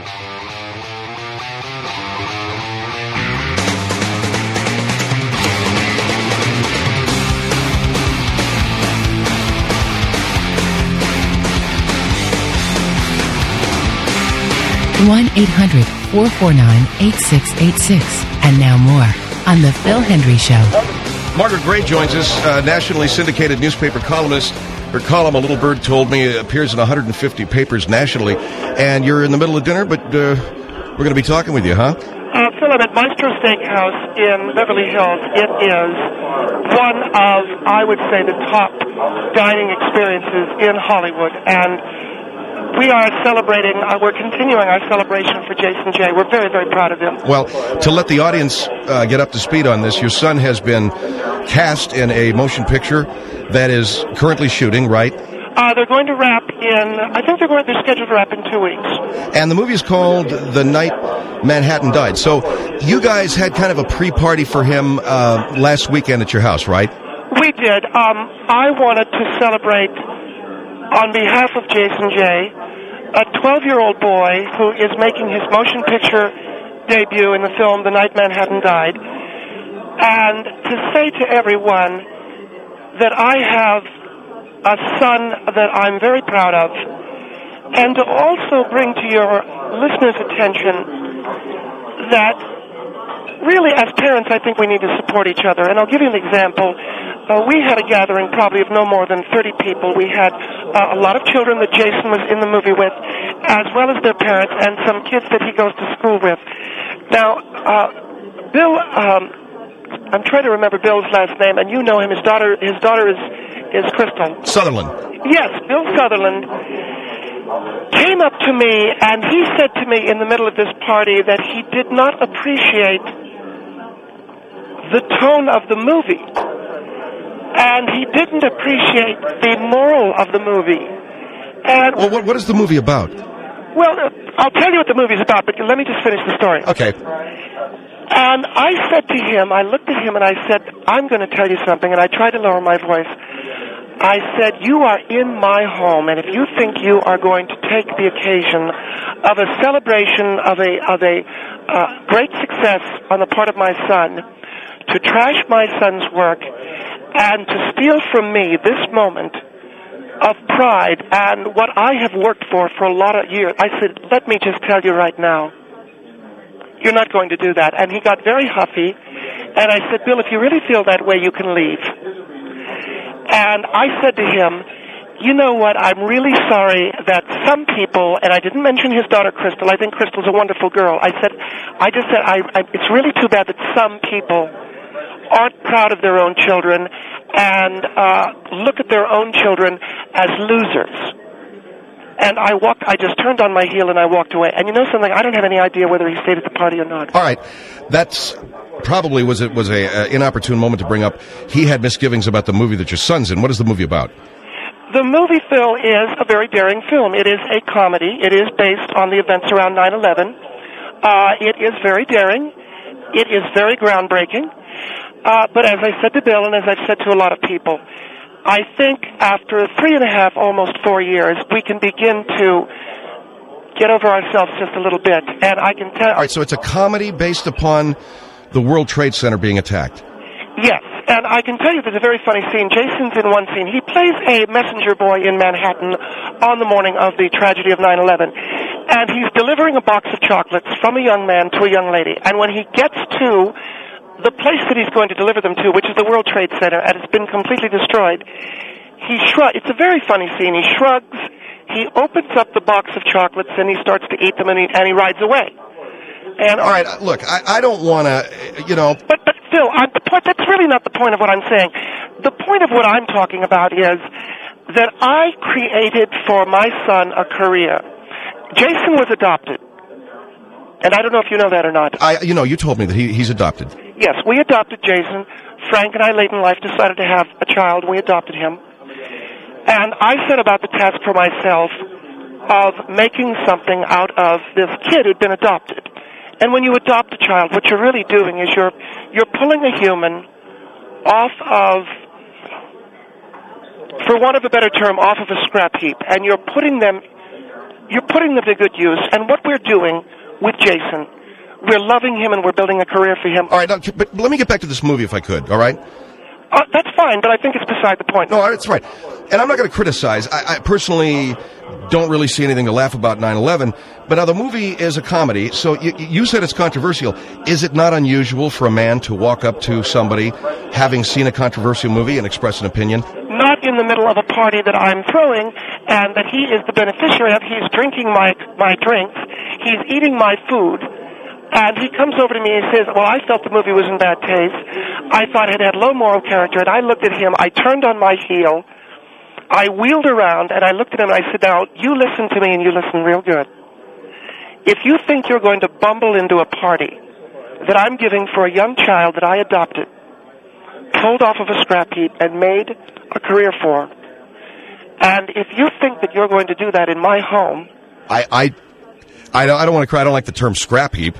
1-800-449-8686. And now more on The Phil Hendrie Show. Margaret Gray joins us, nationally syndicated newspaper columnist. Her column, A Little Bird Told Me, appears in 150 papers nationally. And you're in the middle of dinner, but we're going to be talking with you, huh? Phil, I'm at Maestro Steakhouse in Beverly Hills. It is one of, I would say, the top dining experiences in Hollywood. And we are celebrating, we're continuing our celebration for Jason J. We're very, very proud of him. Well, to let the audience get up to speed on this, your son has been cast in a motion picture that is currently shooting, right? They're going to wrap they're scheduled to wrap in 2 weeks. And the movie is called The Night Manhattan Died. So you guys had kind of a pre-party for him last weekend at your house, right? We did. I wanted to celebrate on behalf of Jason J., a 12-year-old boy who is making his motion picture debut in the film The Night Manhattan Died, and to say to everyone that I have a son that I'm very proud of, and to also bring to your listeners' attention that really, as parents, I think we need to support each other. And I'll give you an example. We had a gathering probably of no more than 30 people. We had a lot of children that Jason was in the movie with, as well as their parents, and some kids that he goes to school with. Now, Bill, I'm trying to remember Bill's last name, and you know him. His daughter is Crystal Sutherland. Yes, Bill Sutherland came up to me, and he said to me in the middle of this party that he did not appreciate the tone of the movie, and he didn't appreciate the moral of the movie. And well, what is the movie about? Well, I'll tell you what the movie's about, but let me just finish the story. Okay. And I said to him, I looked at him and I said, I'm going to tell you something, and I tried to lower my voice. I said, you are in my home, and if you think you are going to take the occasion of a celebration of a great success on the part of my son, to trash my son's work, and to steal from me this moment of pride and what I have worked for a lot of years, I said, let me just tell you right now, you're not going to do that. And he got very huffy, and I said, Bill, if you really feel that way, you can leave. And I said to him, you know what, I'm really sorry that some people, and I didn't mention his daughter Crystal, I think Crystal's a wonderful girl. I just said, it's really too bad that some people aren't proud of their own children and look at their own children as losers. And I just turned on my heel and I walked away. And you know something? I don't have any idea whether he stayed at the party or not. All right. That's probably was a inopportune moment to bring up. He had misgivings about the movie that your son's in. What is the movie about? The movie, Phil, is a very daring film. It is a comedy. It is based on the events around 9/11. It is very daring. It is very groundbreaking. But as I said to Bill, and as I've said to a lot of people, I think after 3.5, almost 4 years, we can begin to get over ourselves just a little bit. And I can tell... All right, so it's a comedy based upon the World Trade Center being attacked. Yes, and I can tell you there's a very funny scene. Jason's in one scene. He plays a messenger boy in Manhattan on the morning of the tragedy of 9/11. And he's delivering a box of chocolates from a young man to a young lady. And when he gets to the place that he's going to deliver them to, which is the World Trade Center, and it's been completely destroyed, it's a very funny scene. He shrugs, he opens up the box of chocolates, and he starts to eat them, and he rides away. And all right, look, I don't want to, But still, that's really not the point of what I'm saying. The point of what I'm talking about is that I created for my son a career. Jason was adopted. And I don't know if you know that or not. You told me that he's adopted. Yes, we adopted Jason. Frank and I, late in life, decided to have a child. We adopted him. And I set about the task for myself of making something out of this kid who'd been adopted. And when you adopt a child, what you're really doing is you're pulling a human off of, for want of a better term, off of a scrap heap, and you're putting them you're putting them to good use. And what we're doing with Jason, we're loving him and we're building a career for him. All right, now, but let me get back to this movie if I could, all right? That's fine, but I think it's beside the point. No, that's right. And I'm not going to criticize. I personally don't really see anything to laugh about 9/11. But now the movie is a comedy, so you said it's controversial. Is it not unusual for a man to walk up to somebody having seen a controversial movie and express an opinion? Not in the middle of a party that I'm throwing and that he is the beneficiary of. He's drinking my drinks. He's eating my food. And he comes over to me and says, well, I felt the movie was in bad taste. I thought it had low moral character. And I looked at him. I turned on my heel. I wheeled around, and I looked at him, and I said, now, you listen to me, and you listen real good. If you think you're going to bumble into a party that I'm giving for a young child that I adopted, pulled off of a scrap heap, and made a career for, and if you think that you're going to do that in my home... I don't want to cry. I don't like the term scrap heap.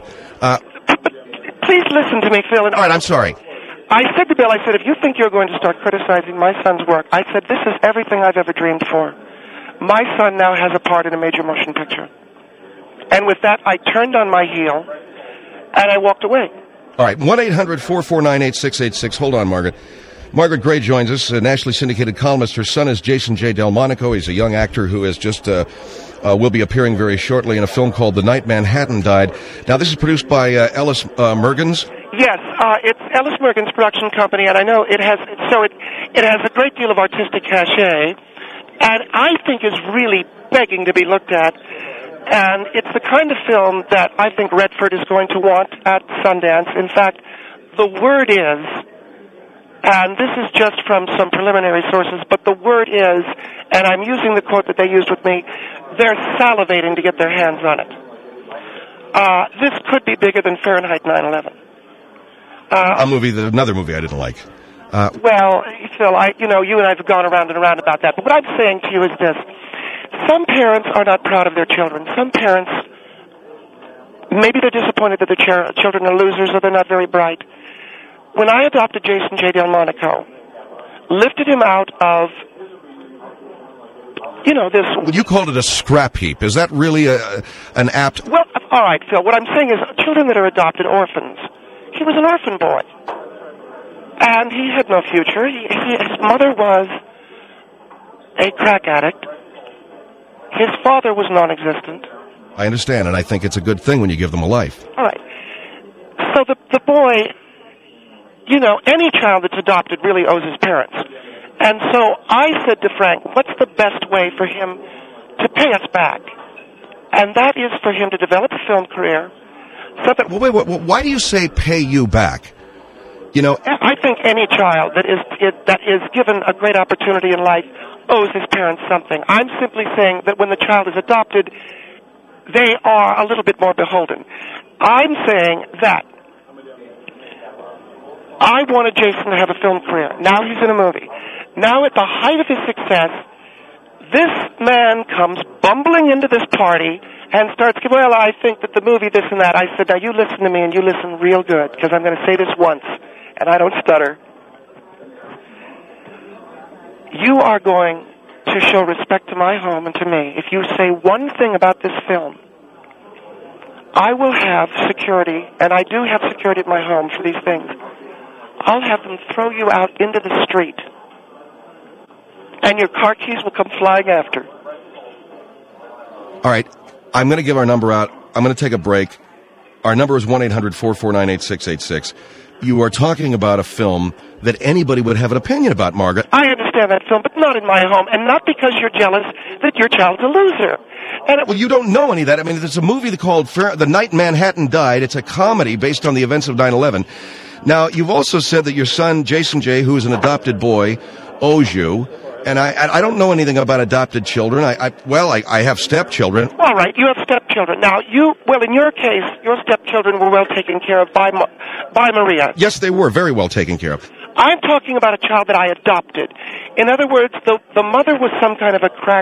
Please listen to me, Phil. All right, I'm sorry. I said to Bill, I said, if you think you're going to start criticizing my son's work, I said, this is everything I've ever dreamed for. My son now has a part in a major motion picture. And with that, I turned on my heel, and I walked away. All right, 1-800-449-8686. Hold on, Margaret. Margaret Gray joins us, a nationally syndicated columnist. Her son is Jason J. Delmonico. He's a young actor who has just will be appearing very shortly in a film called The Night Manhattan Died. Now, this is produced by Ellis Mergens. Yes, it's Ellis Mergens' production company, and I know it has a great deal of artistic cachet, and I think is really begging to be looked at. And it's the kind of film that I think Redford is going to want at Sundance. In fact, the word is, and this is just from some preliminary sources, but the word is, and I'm using the quote that they used with me, they're salivating to get their hands on it. This could be bigger than Fahrenheit 9/11. Another movie I didn't like. Well, Phil, you and I have gone around and around about that, but what I'm saying to you is this. Some parents are not proud of their children. Some parents, maybe they're disappointed that their children are losers or they're not very bright. When I adopted Jason J. Delmonico, lifted him out of, this... Well, you called it a scrap heap. Is that really an apt... Well, all right, Phil, what I'm saying is children that are adopted, orphans. He was an orphan boy. And he had no future. His mother was a crack addict. His father was non-existent. I understand, and I think it's a good thing when you give them a life. All right. So the boy, any child that's adopted really owes his parents. And so I said to Frank, what's the best way for him to pay us back? And that is for him to develop a film career. So that wait, why do you say pay you back? I think any child that is given a great opportunity in life owes his parents something. I'm simply saying that when the child is adopted, they are a little bit more beholden. I'm saying that I wanted Jason to have a film career. Now he's in a movie. Now at the height of his success, this man comes bumbling into this party and starts, well, I think that the movie this and that. I said, now you listen to me and you listen real good because I'm going to say this once and I don't stutter. You are going to show respect to my home and to me. If you say one thing about this film, I will have security, and I do have security at my home for these things. I'll have them throw you out into the street, and your car keys will come flying after. All right. I'm going to give our number out. I'm going to take a break. Our number is 1-800-449-8686. You are talking about a film that anybody would have an opinion about, Margaret. I understand that film, but not in my home, and not because you're jealous that your child's a loser. Well, you don't know any of that. I mean, there's a movie called The Night Manhattan Died. It's a comedy based on the events of 9/11. Now, you've also said that your son, Jason J., who is an adopted boy, owes you. And I don't know anything about adopted children. I have stepchildren. All right, you have stepchildren. Now, in your case, your stepchildren were well taken care of by Maria. Yes, they were very well taken care of. I'm talking about a child that I adopted. In other words, the mother was some kind of a crack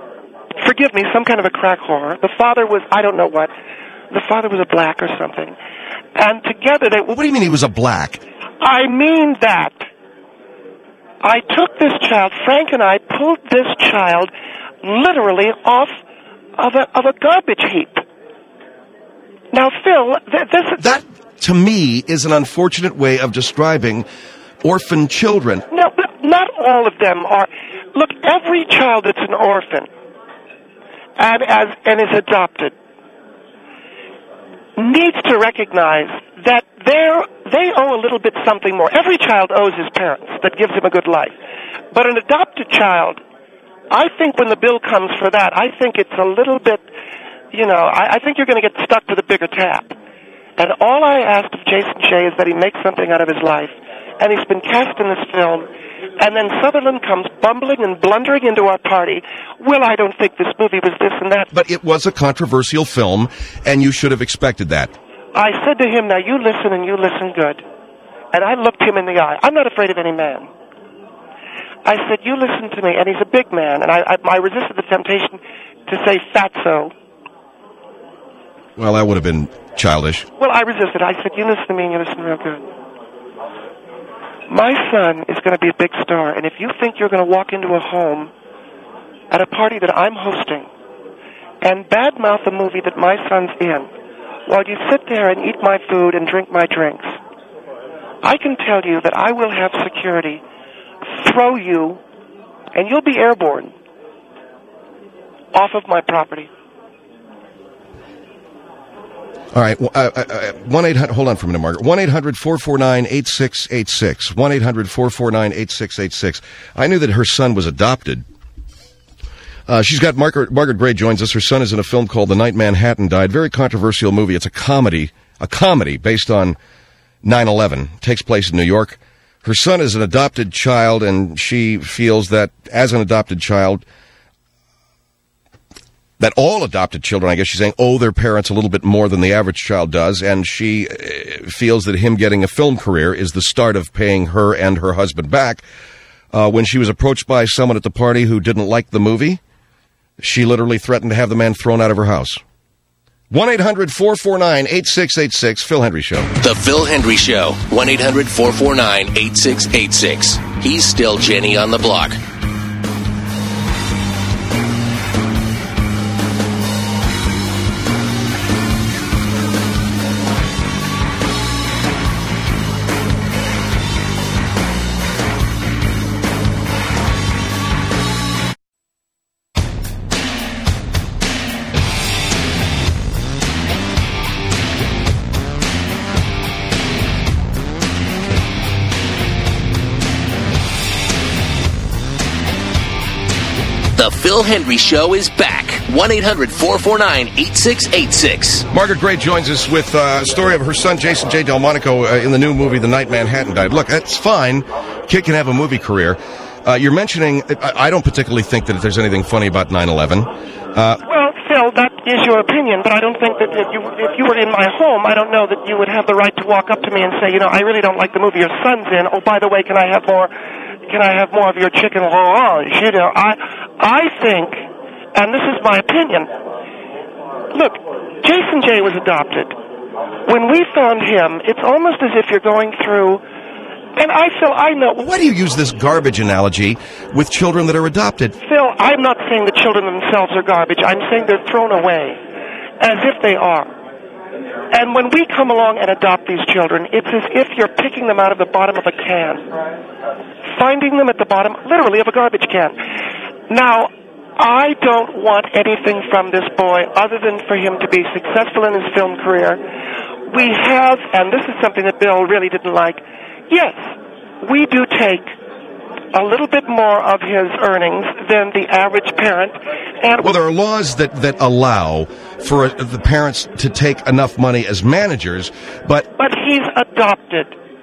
whore. The father was, I don't know what. The father was a black or something. And together they... Well, what do you mean he was a black? I mean that. I took this child, Frank and I pulled this child literally off of a garbage heap. Now, Phil, that to me is an unfortunate way of describing orphan children. No, but not all of them are. Look, every child that's an orphan and is adopted needs to recognize that they owe a little bit something more. Every child owes his parents. That gives him a good life. But an adopted child, I think when the bill comes for that, I think it's a little bit, I think you're going to get stuck with a bigger tab. And all I asked of Jason Shea is that he make something out of his life. And he's been cast in this film. And then Sutherland comes bumbling and blundering into our party. Well, I don't think this movie was this and that. But it was a controversial film, and you should have expected that. I said to him, now you listen and you listen good. And I looked him in the eye. I'm not afraid of any man. I said, you listen to me. And he's a big man. And I resisted the temptation to say fatso. Well, that would have been childish. Well, I resisted. I said, you listen to me and you listen real good. My son is going to be a big star, and if you think you're going to walk into a home at a party that I'm hosting and badmouth a movie that my son's in while you sit there and eat my food and drink my drinks, I can tell you that I will have security throw you, and you'll be airborne, off of my property. All right, 1-800, hold on for a minute, Margaret. 1-800-449-8686. 1-800-449-8686. I knew that her son was adopted. She's got Margaret Gray joins us. Her son is in a film called The Night Manhattan Died. Very controversial movie. It's a comedy based on 9/11. Takes place in New York. Her son is an adopted child, and she feels that as an adopted child, that all adopted children, I guess she's saying, owe their parents a little bit more than the average child does, and she feels that him getting a film career is the start of paying her and her husband back. When she was approached by someone at the party who didn't like the movie, she literally threatened to have the man thrown out of her house. 1-800-449-8686, Phil Hendrie Show. The Phil Hendrie Show, 1-800-449-8686. He's still Jenny on the block. The Phil Hendrie Show is back. 1-800-449-8686. Margaret Gray joins us with a story of her son, Jason J. Delmonico, in the new movie, The Night Manhattan Died. Look, it's fine. Kid can have a movie career. You're mentioning, I don't particularly think that there's anything funny about 9/11. Well, Phil, that is your opinion, but I don't think that if you were in my home, I don't know that you would have the right to walk up to me and say, I really don't like the movie your son's in. Oh, by the way, can I have more of your chicken orange? I think, and this is my opinion, look, Jason J. was adopted. When we found him, it's almost as if you're going through, and I know. Why do you use this garbage analogy with children that are adopted? Phil, I'm not saying the children themselves are garbage. I'm saying they're thrown away, as if they are. And when we come along and adopt these children, it's as if you're picking them out of the bottom of a can, finding them at the bottom, literally, of a garbage can. Now, I don't want anything from this boy other than for him to be successful in his film career. We have, and this is something that Bill really didn't like, yes, we do take a little bit more of his earnings than the average parent. And well, there are laws that allow for the parents to take enough money as managers, but he's adopted,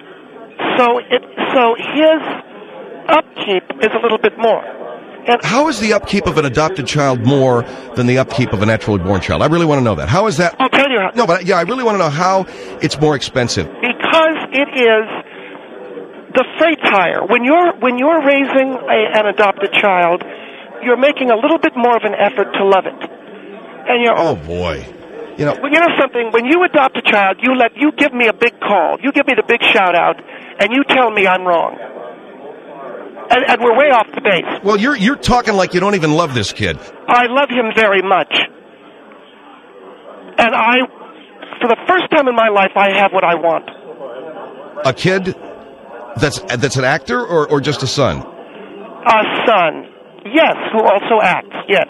so his upkeep is a little bit more. And how is the upkeep of an adopted child more than the upkeep of a naturally born child? I really want to know that. How is that? I'll tell you how. No, but I really want to know how it's more expensive. Because it is the freight tire. When you're raising an adopted child, you're making a little bit more of an effort to love it. And oh boy. Well, you know something? When you adopt a child, you give me a big call. You give me the big shout out, and you tell me I'm wrong. And we're way off the base. Well, you're talking like you don't even love this kid. I love him very much. And for the first time in my life, I have what I want. A kid that's an actor or just a son? A son. Yes, who also acts. Yes.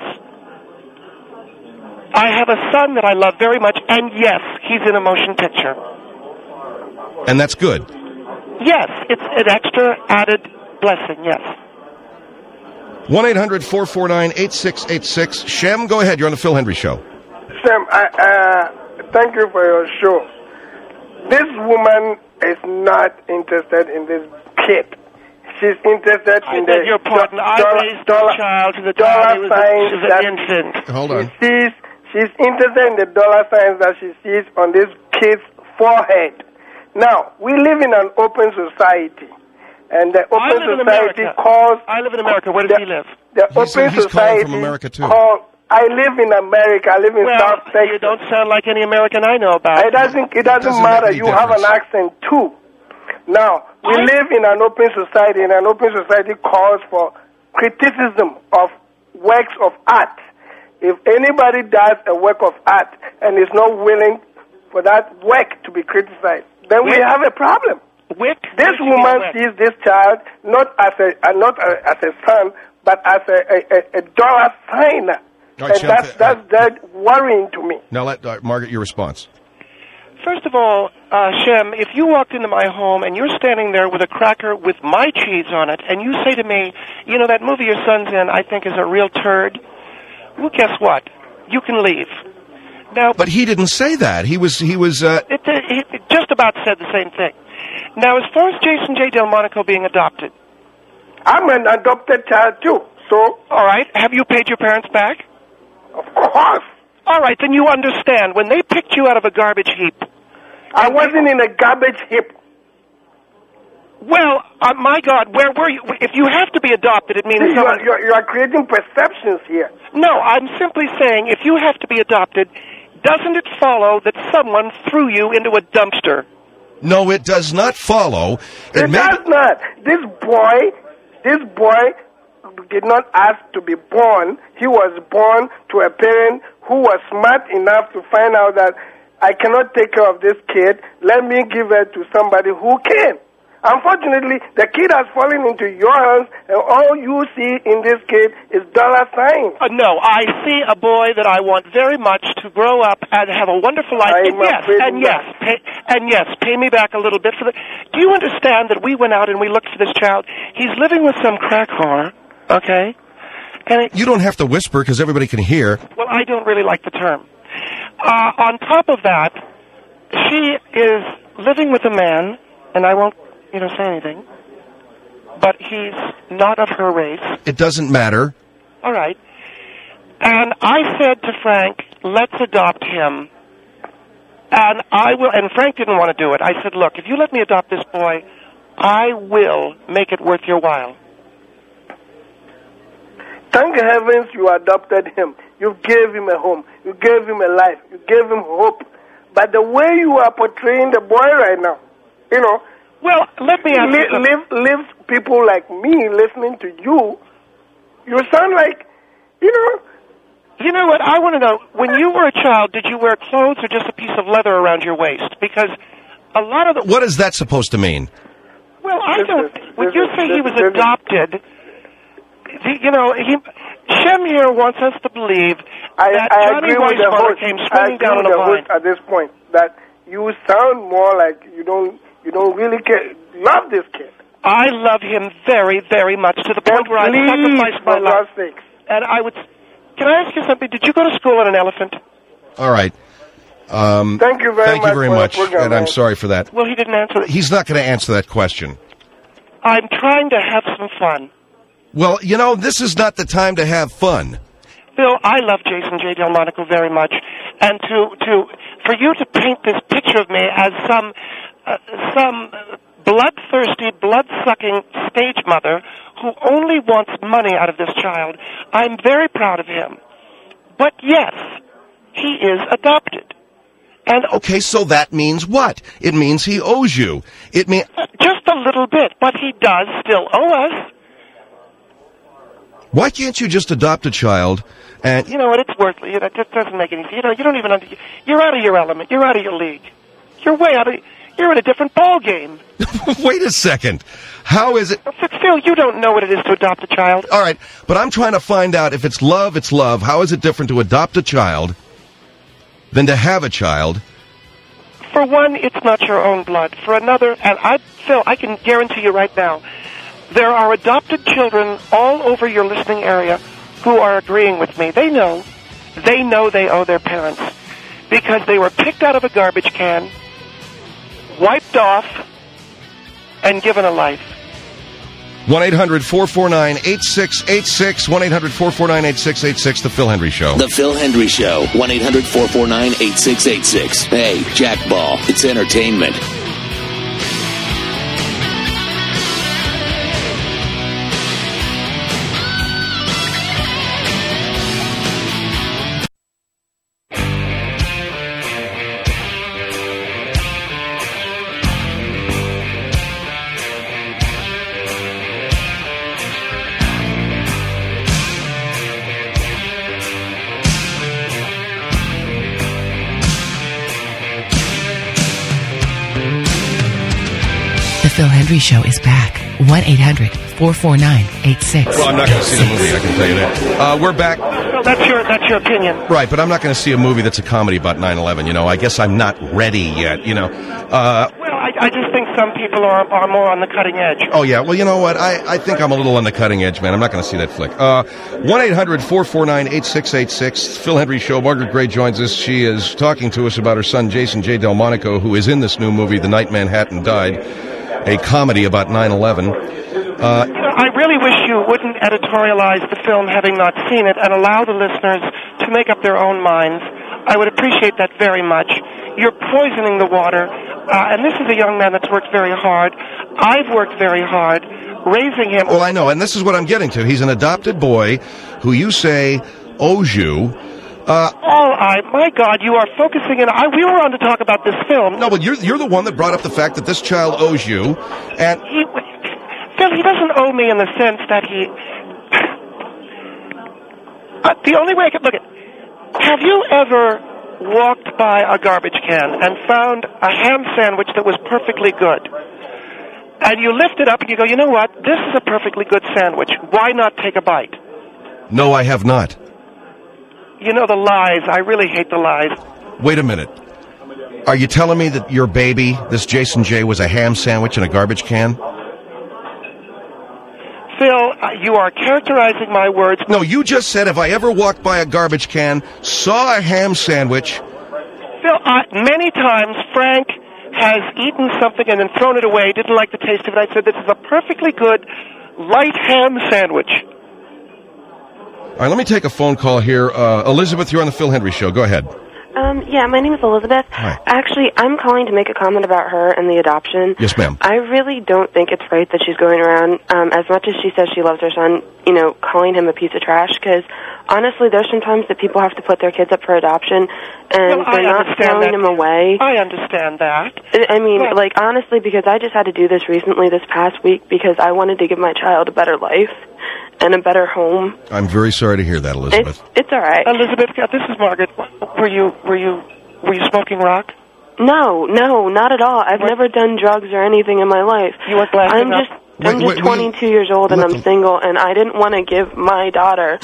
I have a son that I love very much, and yes, he's in a motion picture. And that's good. Yes, it's an extra added blessing, yes. 1-800-449-8686. Shem, go ahead. You're on the Phil Hendry Show. Sam, thank you for your show. This woman is not interested in this kid. She's interested in the your pardon. I raised the child to the time he was an infant. Hold on. She's interested in the dollar signs that she sees on this kid's forehead. Now, we live in an open society. And the open society calls... I live in America. Where does he live? The open society from America too. I live in America. I live in South Texas. You don't sound like any American I know about. It doesn't matter. You have an accent too. Now, we live in an open society, and an open society calls for criticism of works of art. If anybody does a work of art and is not willing for that work to be criticized, then we have a problem. This woman sees this child not as a son, but as a dollar sign. Right, and that's worrying to me. Now let Margaret, your response. First of all, Shem, if you walked into my home and you're standing there with a cracker with my cheese on it, and you say to me, you know, that movie your son's in, I think is a real turd, well, guess what? You can leave. Now, but he didn't say that. He just about said the same thing. Now, as far as Jason J. Delmonico being adopted, I'm an adopted child too. So, all right, have you paid your parents back? Of course. All right, then you understand. When they picked you out of a garbage heap... I wasn't in a garbage heap. Well, my God, where were you? If you have to be adopted, it means... You are creating perceptions here. No, I'm simply saying, if you have to be adopted, doesn't it follow that someone threw you into a dumpster? No, it does not follow. It does not. This boy did not ask to be born. He was born to a parent who was smart enough to find out that I cannot take care of this kid. Let me give her to somebody who can. Unfortunately, the kid has fallen into your hands, and all you see in this kid is dollar signs. No, I see a boy that I want very much to grow up and have a wonderful life. And yes, pay me back a little bit for the... Do you understand that we went out and we looked for this child? He's living with some crack whore, okay? And you don't have to whisper because everybody can hear. Well, I don't really like the term. On top of that, she is living with a man, and I won't say anything, but he's not of her race. It doesn't matter. All right. And I said to Frank, let's adopt him. And and Frank didn't want to do it. I said, look, if you let me adopt this boy, I will make it worth your while. Thank heavens you adopted him. You gave him a home. You gave him a life. You gave him hope. But the way you are portraying the boy right now, well, let me ask you. Live people like me listening to you, you sound like, You know what? I want to know, when you were a child, did you wear clothes or just a piece of leather around your waist? Because a lot of the... What is that supposed to mean? Well, I don't... When you say he was adopted, Shem here wants us to believe that Johnny Weissmuller came swinging down on a vine. At this point, that you sound more like you don't really love this kid. I love him very, very much, to the point where I sacrificed my life. And I would... Can I ask you something? Did you go to school on an elephant? All right. Thank you very much. And I'm sorry for that. Well, he didn't answer that. He's not going to answer that question. I'm trying to have some fun. Well, this is not the time to have fun. Phil, I love Jason J. Delmonico very much. And for you to paint this picture of me as some bloodthirsty, blood-sucking stage mother who only wants money out of this child, I'm very proud of him. But yes, he is adopted. And okay, so that means what? It means he owes you. It means just a little bit, but he does still owe us. Why can't you just adopt a child and... You know what? It's worthless. It just doesn't make any sense. You don't even... You're out of your element. You're out of your league. You're way out of... You're in a different ball game. Wait a second. How is it... Phil, you don't know what it is to adopt a child. All right, but I'm trying to find out if it's love, it's love. How is it different to adopt a child than to have a child? For one, it's not your own blood. For another, and Phil, I can guarantee you right now, there are adopted children all over your listening area who are agreeing with me. They know they owe their parents because they were picked out of a garbage can, wiped off, and given a life. 1-800-449-8686, 1-800-449-8686, The Phil Hendrie Show. The Phil Hendrie Show, 1-800-449-8686. Hey, Jack Ball, it's entertainment. The Phil Hendrie Show is back. 1-800-449-8686. Well, I'm not going to see the movie, I can tell you that. We're back. Well, that's your opinion. Right, but I'm not going to see a movie that's a comedy about 9/11. You know, I guess I'm not ready yet, you know. I just think some people are more on the cutting edge. Oh, yeah. Well, you know what? I think I'm a little on the cutting edge, man. I'm not going to see that flick. 1-800-449-8686. Phil Hendrie Show. Margaret Gray joins us. She is talking to us about her son, Jason J. Delmonico, who is in this new movie, The Night Manhattan Died, a comedy about 9/11. I really wish you wouldn't editorialize the film having not seen it and allow the listeners to make up their own minds. I would appreciate that very much. You're poisoning the water, and this is a young man that's worked very hard. I've worked very hard raising him. Well, I know, and this is what I'm getting to. He's an adopted boy who you say owes you. My God, you are focusing in. We were on to talk about this film. No, but you're the one that brought up the fact that this child owes you, and Phil, he doesn't owe me in the sense that he. The only way I could look at. Have you ever walked by a garbage can and found a ham sandwich that was perfectly good? And you lift it up and you go, you know what? This is a perfectly good sandwich. Why not take a bite? No, I have not. You know the lies. I really hate the lies. Wait a minute. Are you telling me that your baby, this Jason J., was a ham sandwich in a garbage can? Phil, you are characterizing my words. No, you just said if I ever walked by a garbage can, saw a ham sandwich. Phil, many times Frank has eaten something and then thrown it away, didn't like the taste of it. I said, this is a perfectly good light ham sandwich. All right, let me take a phone call here. Elizabeth, you're on the Phil Hendrie Show. Go ahead. Yeah, my name is Elizabeth. Hi. Actually, I'm calling to make a comment about her and the adoption. Yes, ma'am. I really don't think it's right that she's going around, as much as she says she loves her son, calling him a piece of trash, because honestly, there's sometimes that people have to put their kids up for adoption, and they're not throwing them away. I understand that. I mean, honestly, because I just had to do this recently this past week because I wanted to give my child a better life and a better home. I'm very sorry to hear that, Elizabeth. It's all right. Elizabeth, this is Margaret. Were you smoking rock? No, not at all. I've never done drugs or anything in my life. You weren't blasting up? I'm just 22 years old and I'm single, and I didn't want to give my daughter,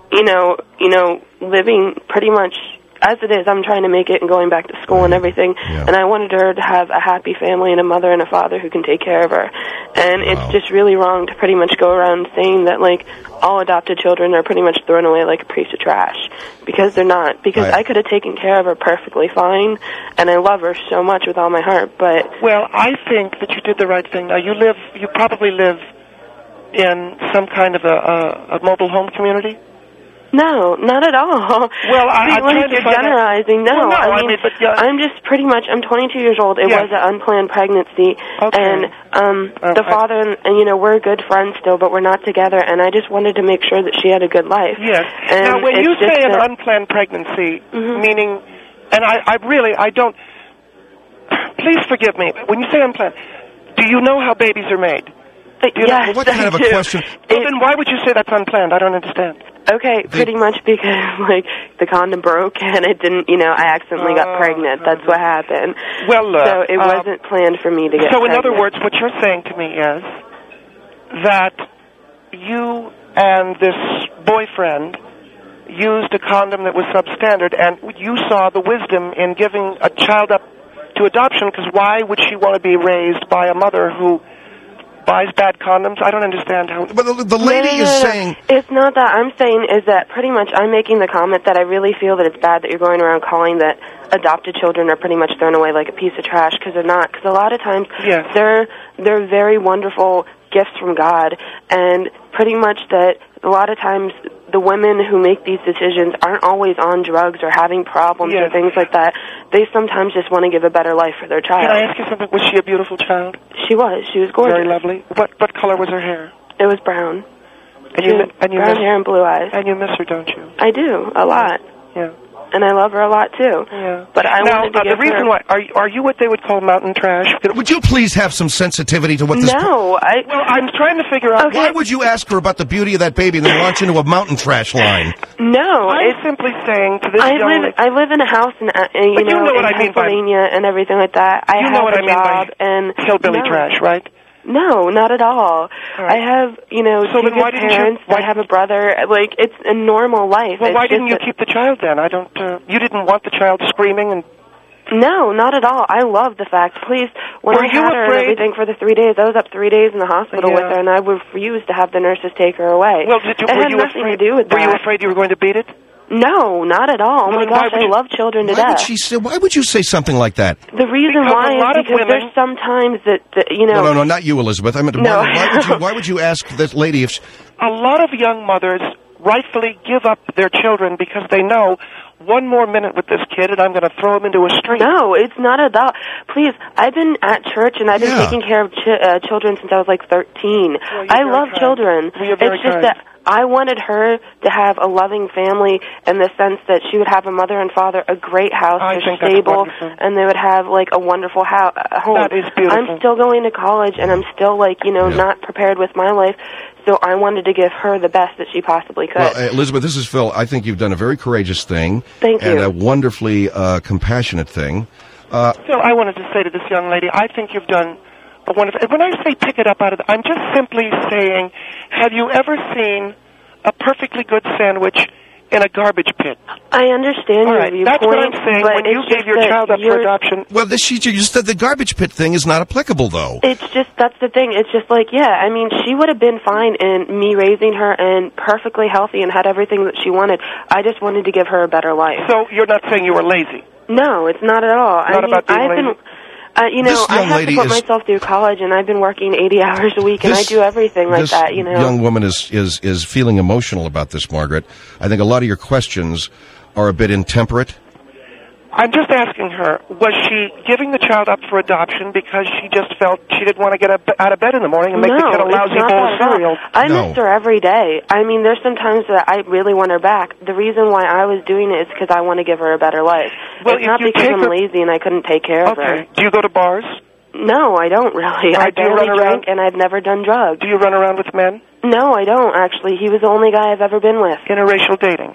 living pretty much as it is. I'm trying to make it and going back to school and everything, and I wanted her to have a happy family and a mother and a father who can take care of her. And it's just really wrong to pretty much go around saying that, all adopted children are pretty much thrown away like a piece of trash, because they're not. Because I could have taken care of her perfectly fine, and I love her so much with all my heart, but... Well, I think that you did the right thing. Now, you probably live in some kind of a mobile home community? No, not at all. Well, you're generalizing. No, well, no, I'm just pretty much, I'm 22 years old. It was an unplanned pregnancy. Okay. And the father and we're good friends still, but we're not together, and I just wanted to make sure that she had a good life. Yes. And now, when you say an unplanned pregnancy, meaning, and I don't, please forgive me, when you say unplanned, do you know how babies are made? Yes, what kind of a question? Well, then why would you say that's unplanned? I don't understand. Okay, pretty much because, like, the condom broke and it didn't, I accidentally got pregnant. That's what happened. Well, so it wasn't planned for me to get So in pregnant. other words, what you're saying to me is that you and this boyfriend used a condom that was substandard, and you saw the wisdom in giving a child up to adoption, because why would she want to be raised by a mother who buys bad condoms? I don't understand how... But the lady is saying... It's not that. I'm saying is that pretty much I'm making the comment that I really feel that it's bad that you're going around calling that adopted children are pretty much thrown away like a piece of trash, because they're not. Because a lot of times they're very wonderful gifts from God, and pretty much that a lot of times the women who make these decisions aren't always on drugs or having problems or things like that. They sometimes just want to give a better life for their child. Can I ask you something? Was she a beautiful child? She was. She was gorgeous. Very lovely. What color was her hair? It was brown. And you brown hair and blue eyes. And you miss her, don't you? I do, a lot. Yeah. And I love her a lot, too. Yeah. But I wanted to give the reason why... Are you what they would call mountain trash? Would you please have some sensitivity to what this... No, Well, I'm trying to figure out... Okay. Why would you ask her about the beauty of that baby and then launch into a mountain trash line? No, I'm simply saying to this young lady... I live in a house in you know what I mean by... Pennsylvania and everything like that. I You have know what a I mean job by and hillbilly trash, right? No, not at all. Right. I have, So two then why good didn't you- parents. I have a brother. Like, it's a normal life. Well, It's why just didn't you that- keep the child then? I don't... you didn't want the child screaming and... No, not at all. I love the fact. Please, when Were I you had her and afraid- everything for the 3 days, I was up 3 days in the hospital with her, and I refused to have the nurses take her away. Well, it had nothing to do with that. Were you afraid you were going to beat it? No, not at all. Oh Well, my then why gosh, would I you- love children to death. Why would you say something like that? The reason Because why a lot is of because women- there's sometimes that No, not you, Elizabeth. I mean, No. why would you ask this lady if... A lot of young mothers rightfully give up their children because they know one more minute with this kid and I'm going to throw him into a street. No, it's not at all. Please, I've been at church and I've been taking care of children since I was like 13. Well, I love children. Well, you're very It's just kind. that I wanted her to have a loving family in the sense that she would have a mother and father, a great house, I they're think that's stable, wonderful. and they would have like a wonderful home. That is beautiful. I'm still going to college and I'm still like, not prepared with my life. So I wanted to give her the best that she possibly could. Well, Elizabeth, this is Phil. I think you've done a very courageous thing. Thank you. And a wonderfully compassionate thing. Phil, I wanted to say to this young lady, I think you've done a wonderful... When I say pick it up out of I'm just simply saying, have you ever seen a perfectly good sandwich in a garbage pit? I understand your viewpoint. That's what I'm saying. but When you it's gave just your that child up for adoption... Well, she just said the garbage pit thing is not applicable, though. It's just, that's the thing. It's just like, I mean, she would have been fine in me raising her and perfectly healthy and had everything that she wanted. I just wanted to give her a better life. So you're not saying you were lazy? No, it's not at all. Not about being lazy? This I young have lady to put is- myself through college, and I've been working 80 hours a week, and I do everything like that, This young woman is feeling emotional about this, Margaret. I think a lot of your questions are a bit intemperate. I'm just asking her, was she giving the child up for adoption because she just felt she didn't want to get out of bed in the morning and make the kid a lousy bowl of cereal? I miss her every day. I mean, there's some times that I really want her back. The reason why I was doing it is because I want to give her a better life. Well, it's not because I'm lazy and I couldn't take care of her. Do you go to bars? No, I don't really. I do you barely run around? drink, and I've never done drugs. Do you run around with men? No, I don't, actually. He was the only guy I've ever been with. Interracial dating?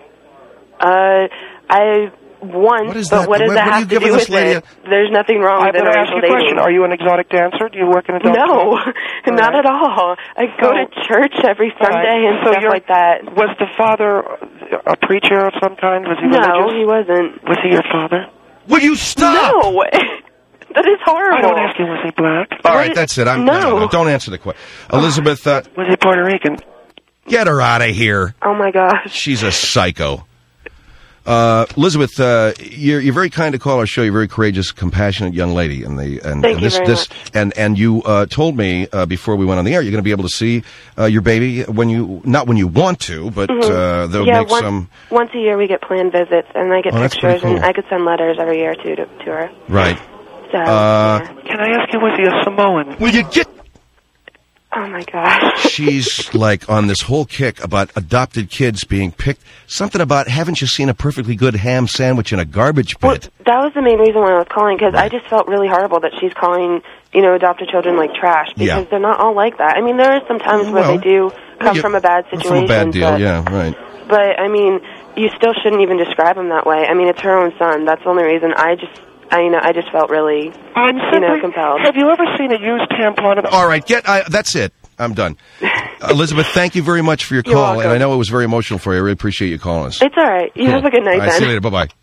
Once, What is but that? what does What that are you have to giving do this with lady it? There's nothing wrong I'm with going to ask interracial you a question. dating. Are you an exotic dancer? Do you work in adult No, clubs? not at all. I go to church every Sunday and stuff like that. Was the father a preacher of some kind? Was he No, religious? he wasn't. Was he your father? Will you stop? No! That is horrible. I don't ask you, was he black? All right, that's it. No, don't answer the question. Elizabeth, was he Puerto Rican? Get her out of here. Oh, my gosh. She's a psycho. Elizabeth, you're very kind to call our show. You're a very courageous, compassionate young lady, and Thank you very much. And you told me before we went on the air you're going to be able to see your baby not when you want to, but they'll make some. Once a year we get planned visits, and I get that's pretty pictures, and cool. I could send letters every year to her. Right. So, Can I ask you, was he a Samoan? Will you get? Oh, my gosh. She's like on this whole kick about adopted kids being picked. Something about, haven't you seen a perfectly good ham sandwich in a garbage pit? Well, that was the main reason why I was calling, because I just felt really horrible that she's calling, adopted children like trash, because they're not all like that. I mean, there are some times where they do come from a bad situation. From a bad deal, right. But, I mean, you still shouldn't even describe him that way. I mean, it's her own son. That's the only reason I just felt really, compelled. Have you ever seen a used tampon? All right, that's it. I'm done. Elizabeth, thank you very much for your call, and I know it was very emotional for you. I really appreciate you calling us. It's all right. You have a good night, then. See you later. Bye-bye.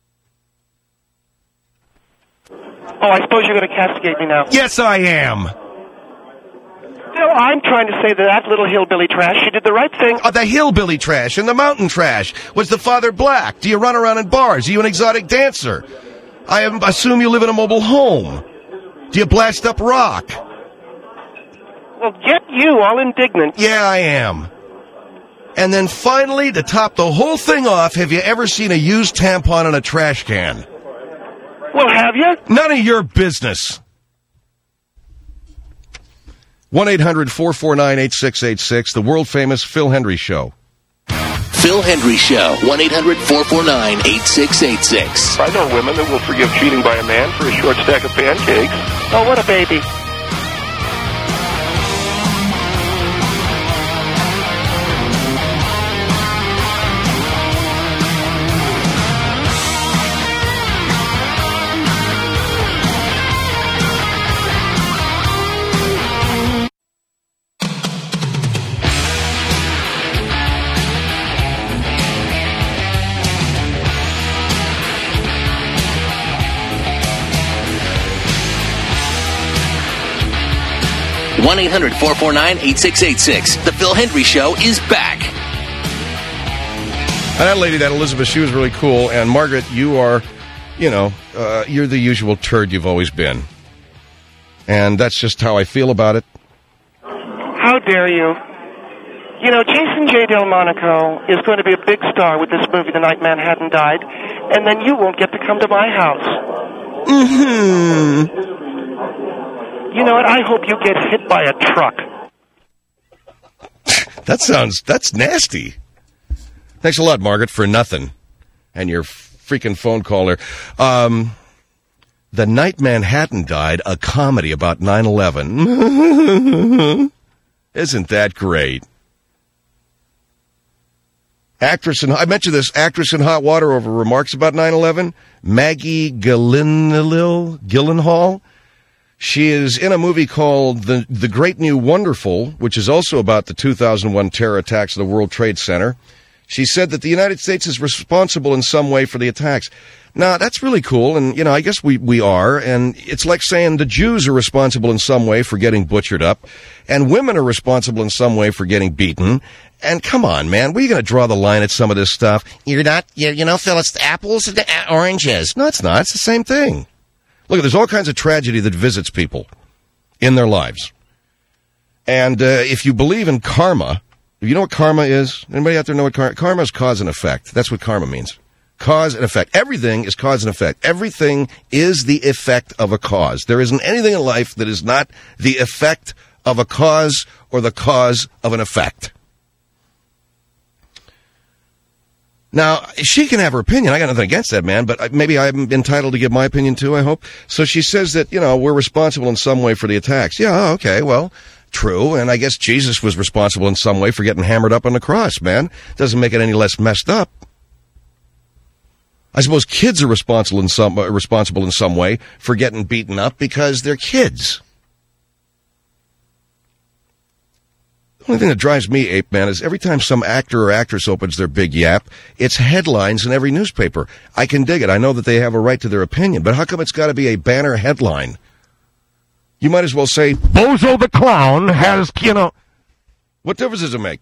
Oh, I suppose you're going to castigate me now. Yes, I am. No, I'm trying to say that little hillbilly trash, she did the right thing. The hillbilly trash and the mountain trash. Was the father black? Do you run around in bars? Are you an exotic dancer? I assume you live in a mobile home. Do you blast up rock? Well, get you all indignant. Yeah, I am. And then finally, to top the whole thing off, have you ever seen a used tampon in a trash can? Well, have you? None of your business. 1-800-449-8686, the world-famous Phil Hendrie Show. Phil Hendrie Show, 1-800-449-8686. I know women that will forgive cheating by a man for a short stack of pancakes. Oh, what a baby. One 1-800-449-8686. The Phil Hendrie Show is back. That lady, that Elizabeth, she was really cool. And Margaret, you are, you're the usual turd you've always been. And that's just how I feel about it. How dare you? Jason J. Delmonico is going to be a big star with this movie, The Night Manhattan Died, and then you won't get to come to my house. Mm-hmm. You know what? I hope you get hit by a truck. That's nasty. Thanks a lot, Margaret, for nothing. And your freaking phone caller. The Night Manhattan Died, a comedy about 9/11. Isn't that great? I mentioned this actress in hot water over remarks about 9/11, Maggie Gyllenhaal. She is in a movie called The Great New Wonderful, which is also about the 2001 terror attacks at the World Trade Center. She said that the United States is responsible in some way for the attacks. Now, that's really cool, and, I guess we are, and it's like saying the Jews are responsible in some way for getting butchered up, and women are responsible in some way for getting beaten. And come on, man, where are you going to draw the line at some of this stuff? Phil, it's the apples and the oranges. No, it's not. It's the same thing. Look, there's all kinds of tragedy that visits people in their lives. And if you believe in karma, you know what karma is? Anybody out there know what karma is? Cause and effect. That's what karma means. Cause and effect. Everything is cause and effect. Everything is the effect of a cause. There isn't anything in life that is not the effect of a cause or the cause of an effect. Now, she can have her opinion. I got nothing against that, man, but maybe I'm entitled to give my opinion, too, I hope. So she says that, we're responsible in some way for the attacks. Yeah, okay, well, true, and I guess Jesus was responsible in some way for getting hammered up on the cross, man. Doesn't make it any less messed up. I suppose kids are responsible in some way for getting beaten up because they're kids. The only thing that drives me ape, man, is every time some actor or actress opens their big yap, it's headlines in every newspaper. I can dig it. I know that they have a right to their opinion, but how come it's got to be a banner headline? You might as well say, Bozo the Clown has, what difference does it make?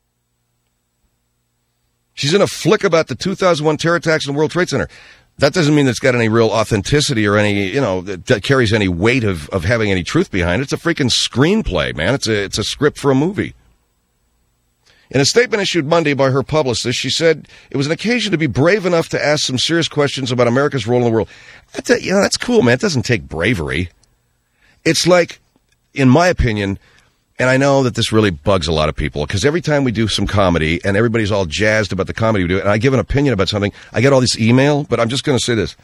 She's in a flick about the 2001 terror attacks in the World Trade Center. That doesn't mean it's got any real authenticity or any, that carries any weight of having any truth behind it. It's a freaking screenplay, man. It's a script for a movie. In a statement issued Monday by her publicist, she said it was an occasion to be brave enough to ask some serious questions about America's role in the world. That's cool, man. It doesn't take bravery. It's like, in my opinion, And I know that this really bugs a lot of people because every time we do some comedy and everybody's all jazzed about the comedy we do, and I give an opinion about something, I get all this email, but I'm just going to say this.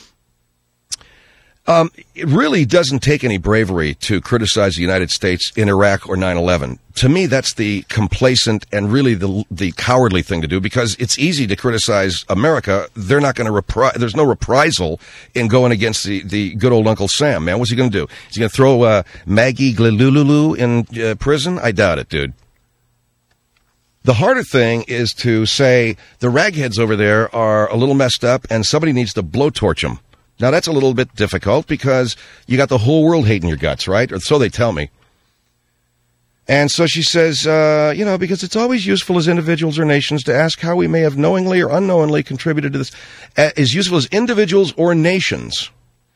It really doesn't take any bravery to criticize the United States in Iraq or 9/11. To me, that's the complacent and really the cowardly thing to do because it's easy to criticize America. They're not going to there's no reprisal in going against the good old Uncle Sam, man. What's he going to do? Is he going to throw Maggie Glilululu in prison? I doubt it, dude. The harder thing is to say the ragheads over there are a little messed up and somebody needs to blowtorch them. Now, that's a little bit difficult because you got the whole world hating your guts, right? Or so they tell me. And so she says, because it's always useful as individuals or nations to ask how we may have knowingly or unknowingly contributed to this, as useful as individuals or nations.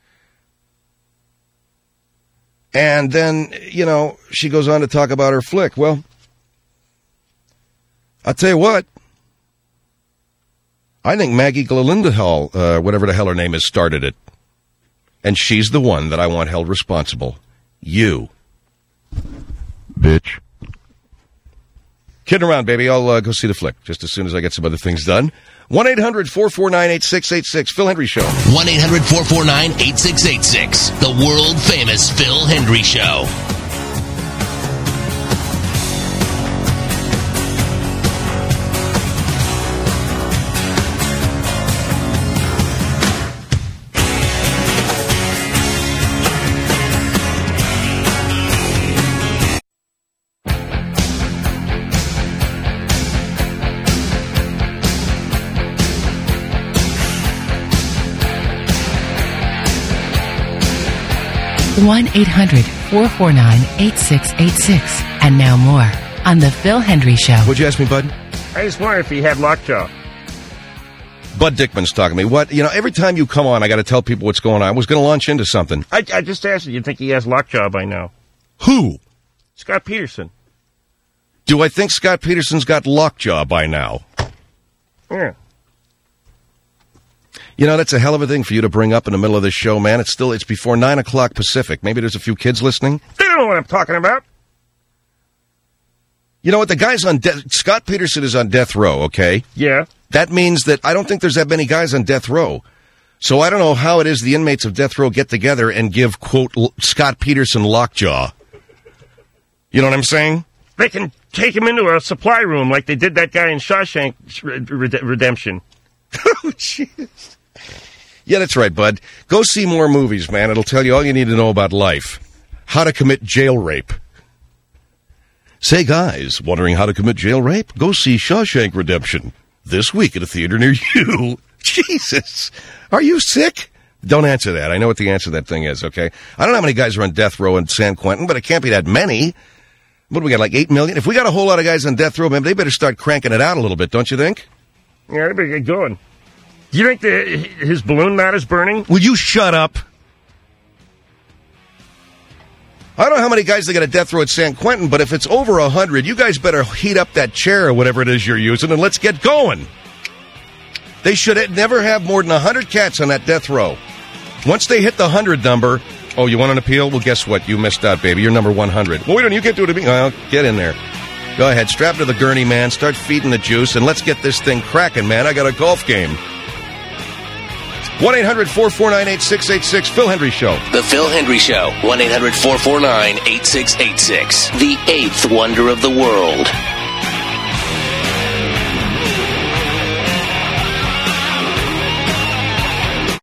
And then, she goes on to talk about her flick. Well, I'll tell you what. I think Maggie Gyllenhaal, whatever the hell her name is, started it. And she's the one that I want held responsible. You. Bitch. Kidding around, baby. I'll go see the flick just as soon as I get some other things done. 1-800-449-8686. Phil Hendry Show. 1-800-449-8686. The world-famous Phil Hendry Show. one 1-800-449-8686. And now more on The Phil Hendry Show. What'd you ask me, Bud? I just wonder if he had lockjaw. Bud Dickman's talking to me. What? Every time you come on, I got to tell people what's going on. I was going to launch into something. I just asked you think he has lockjaw by now. Who? Scott Peterson. Do I think Scott Peterson's got lockjaw by now? Yeah. That's a hell of a thing for you to bring up in the middle of this show, man. It's before 9 o'clock Pacific. Maybe there's a few kids listening. They don't know what I'm talking about. You know what? The guy's on Scott Peterson is on death row, okay? Yeah. That means that I don't think there's that many guys on death row. So I don't know how it is the inmates of death row get together and give, quote, Scott Peterson lockjaw. You know what I'm saying? They can take him into a supply room like they did that guy in Shawshank Redemption. Oh, jeez. Yeah, that's right, bud. Go see more movies, man. It'll tell you all you need to know about life. How to commit jail rape. Say, guys, wondering how to commit jail rape? Go see Shawshank Redemption this week at a theater near you. Jesus. Are you sick? Don't answer that. I know what the answer to that thing is, okay? I don't know how many guys are on death row in San Quentin, but it can't be that many. What do we got, like 8 million? If we got a whole lot of guys on death row, man, they better start cranking it out a little bit, don't you think? Yeah, they better get going. Do you think his balloon matter's burning? Will you shut up? I don't know how many guys they got at death row at San Quentin, but if it's over 100, you guys better heat up that chair or whatever it is you're using, and let's get going. They should never have more than 100 cats on that death row. Once they hit the 100 number, oh, you want an appeal? Well, guess what? You missed out, baby. You're number 100. Well, wait a minute. You can't do it to me. Well, get in there. Go ahead. Strap to the gurney, man. Start feeding the juice, and let's get this thing cracking, man. I got a golf game. 1-800-449-8686. Phil Hendry Show. The Phil Hendry Show. 1-800-449-8686. The eighth wonder of the world.